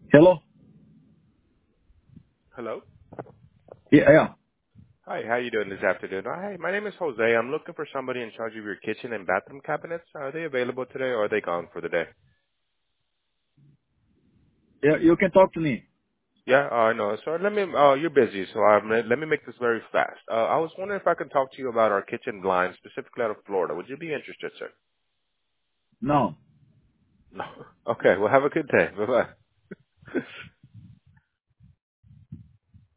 Hello? Hello. Yeah, yeah. Hi, how you doing this afternoon? Hi, my name is Jose. I'm looking for somebody in charge of your kitchen and bathroom cabinets. Are they available today or are they gone for the day? Yeah, you can talk to me. Yeah, I know. So you're busy, so let me make this very fast. I was wondering if I could talk to you about our kitchen blinds, specifically out of Florida. Would you be interested, sir? No. No. Okay, well, have a good day. Bye-bye.